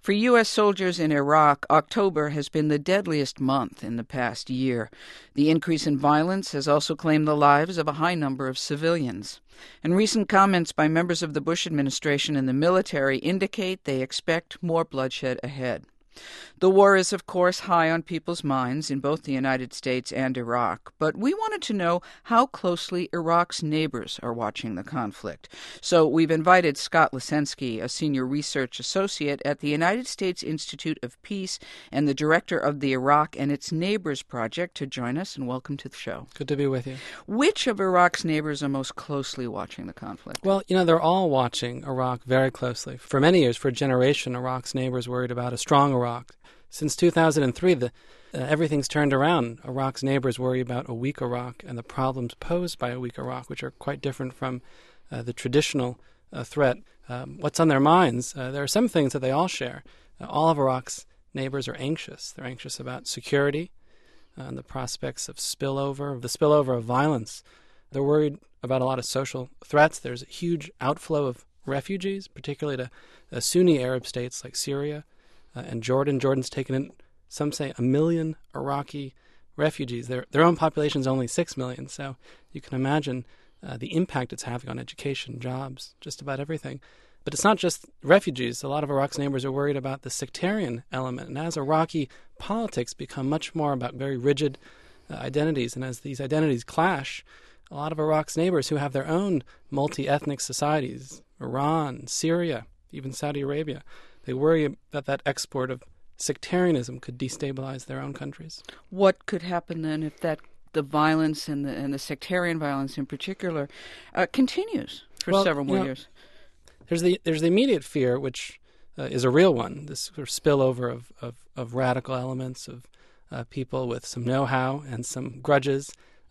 For U.S. soldiers in Iraq, October has been the deadliest month in the past year. The increase in violence has also claimed the lives of a high number of civilians. And recent comments by members of the Bush administration and the military indicate they expect more bloodshed ahead. The war is, of course, high on people's minds in both the United States and Iraq, but we wanted to know how closely Iraq's neighbors are watching the conflict. So we've invited Scott Lesensky, a senior research associate at the United States Institute of Peace and the director of the Iraq and Its Neighbors Project, to join us, and welcome to the show. Good to be with you. Which of Iraq's neighbors are most closely watching the conflict? Well, they're all watching Iraq very closely. For many years, for a generation, Iraq's neighbors worried about a strong Iraq. Since 2003, everything's turned around. Iraq's neighbors worry about a weak Iraq and the problems posed by a weak Iraq, which are quite different from the traditional threat. What's on their minds? There are some things that they all share. All of Iraq's neighbors are anxious. They're anxious about security and the prospects of the spillover of violence. They're worried about a lot of social threats. There's a huge outflow of refugees, particularly to Sunni Arab states like Syria and Jordan. Jordan's taken in, some say, 1 million Iraqi refugees. Their own population is only 6 million, so you can imagine the impact it's having on education, jobs, just about everything. But it's not just refugees. A lot of Iraq's neighbors are worried about the sectarian element. And as Iraqi politics become much more about very rigid identities, and as these identities clash, a lot of Iraq's neighbors who have their own multi-ethnic societies, Iran, Syria, even Saudi Arabia, they worry that export of sectarianism could destabilize their own countries. What could happen then if the violence and the sectarian violence in particular continues for several more years? There's the immediate fear, which is a real one, this sort of spillover of radical elements, of people with some know-how and some grudges.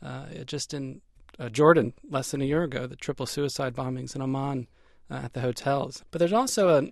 Just in Jordan, less than a year ago, the triple suicide bombings in Amman at the hotels. But there's also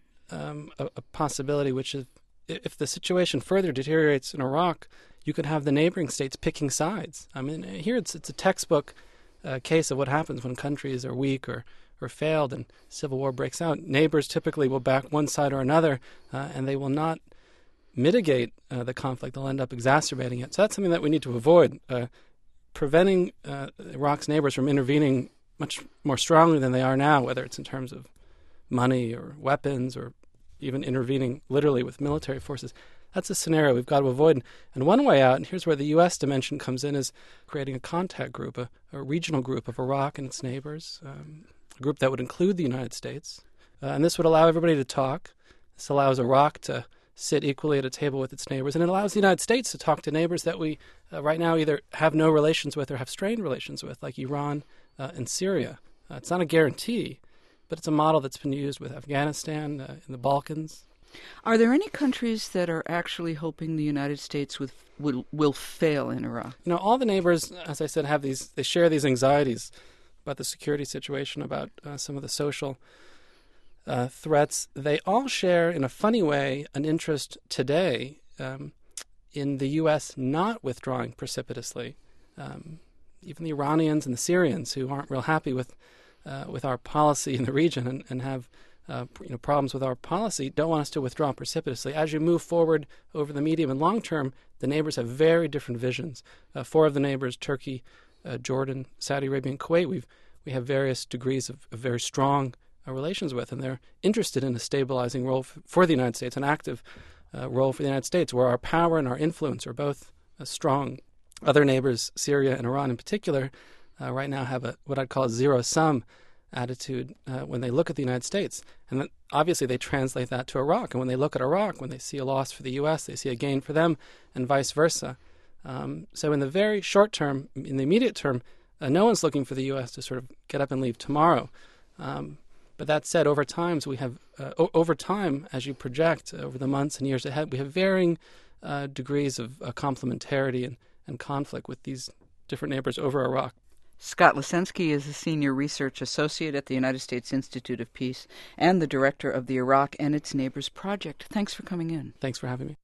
a possibility, which is if the situation further deteriorates in Iraq, you could have the neighboring states picking sides. I mean, here it's a textbook case of what happens when countries are weak or failed and civil war breaks out. Neighbors typically will back one side or another, and they will not mitigate the conflict. They'll end up exacerbating it. So that's something that we need to avoid, preventing Iraq's neighbors from intervening much more strongly than they are now, whether it's in terms of money or weapons or even intervening literally with military forces. That's a scenario we've got to avoid. And one way out, and here's where the U.S. dimension comes in, is creating a contact group, a regional group of Iraq and its neighbors, a group that would include the United States. And this would allow everybody to talk. This allows Iraq to sit equally at a table with its neighbors. And it allows the United States to talk to neighbors that we right now either have no relations with or have strained relations with, like Iran and Syria. It's not a guarantee, but it's a model that's been used with Afghanistan, in the Balkans. Are there any countries that are actually hoping the United States will fail in Iraq? All the neighbors, as I said, they share these anxieties about the security situation, about some of the social threats. They all share, in a funny way, an interest today in the U.S. not withdrawing precipitously. Even the Iranians and the Syrians, who aren't real happy with our policy in the region and have problems with our policy, don't want us to withdraw precipitously. As you move forward over the medium and long term, the neighbors have very different visions. 4 of the neighbors, Turkey, Jordan, Saudi Arabia, and Kuwait, we have various degrees of very strong relations with, and they're interested in a stabilizing role for the United States, an active role for the United States, where our power and our influence are both strong. Other neighbors, Syria and Iran in particular, right now have what I'd call a zero-sum attitude when they look at the United States. And then obviously they translate that to Iraq. And when they look at Iraq, when they see a loss for the U.S., they see a gain for them, and vice versa. So in the very short term, in the immediate term, no one's looking for the U.S. to sort of get up and leave tomorrow. But that said, over time, as you project over the months and years ahead, we have varying degrees of complementarity and conflict with these different neighbors over Iraq. Scott Lesensky is a senior research associate at the United States Institute of Peace and the director of the Iraq and Its Neighbors Project. Thanks for coming in. Thanks for having me.